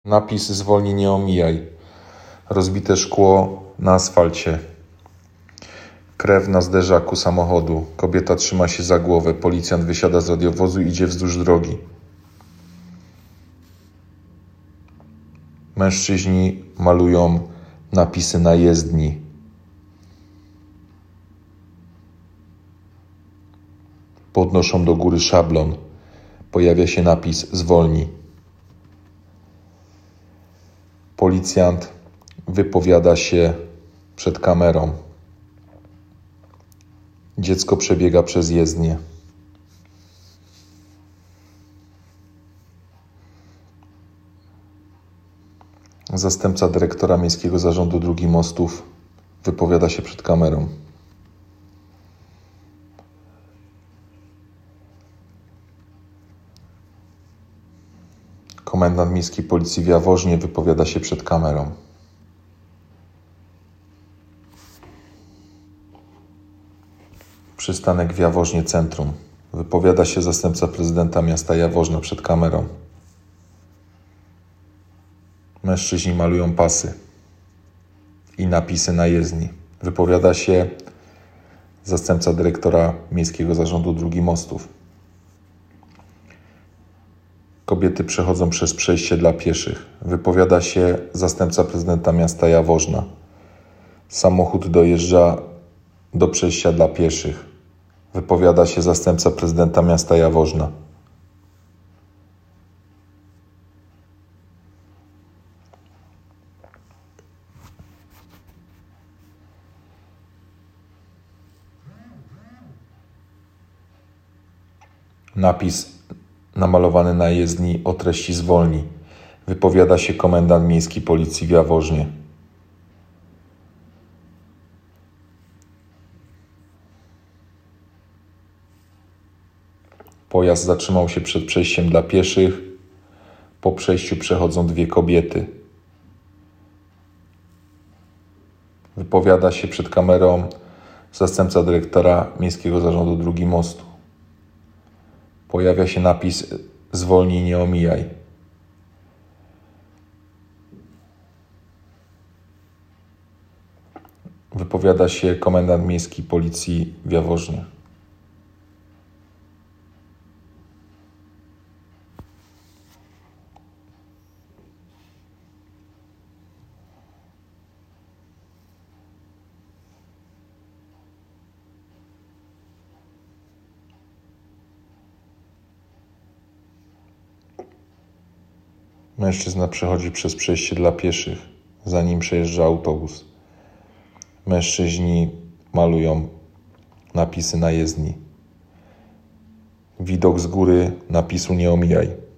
Napis zwolnij, nie omijaj. Rozbite szkło na asfalcie. Krew na zderzaku samochodu. Kobieta trzyma się za głowę. Policjant wysiada z radiowozu i idzie wzdłuż drogi. Mężczyźni malują napisy na jezdni. Podnoszą do góry szablon. Pojawia się napis zwolnij. Policjant wypowiada się przed kamerą. Dziecko przebiega przez jezdnię. Zastępca dyrektora Miejskiego Zarządu Dróg i Mostów wypowiada się przed kamerą. Komendant Miejskiej Policji w Jaworznie wypowiada się przed kamerą. Przystanek w Jaworznie Centrum. Wypowiada się zastępca prezydenta miasta Jaworzna przed kamerą. Mężczyźni malują pasy i napisy na jezdni. Wypowiada się zastępca dyrektora Miejskiego Zarządu Dróg i Mostów. Kobiety przechodzą przez przejście dla pieszych. Wypowiada się zastępca prezydenta miasta Jaworzna. Samochód dojeżdża do przejścia dla pieszych. Wypowiada się zastępca prezydenta miasta Jaworzna. Napis namalowany na jezdni o treści zwolnij. Wypowiada się komendant Miejskiej Policji w Jaworznie. Pojazd zatrzymał się przed przejściem dla pieszych. Po przejściu przechodzą dwie kobiety. Wypowiada się przed kamerą zastępca dyrektora Miejskiego Zarządu Dróg i Mostu. Pojawia się napis zwolnij, nie omijaj. Wypowiada się komendant Miejskiej Policji w Jaworznie. Mężczyzna przechodzi przez przejście dla pieszych, za nim przejeżdża autobus. Mężczyźni malują napisy na jezdni. Widok z góry napisu nie omijaj.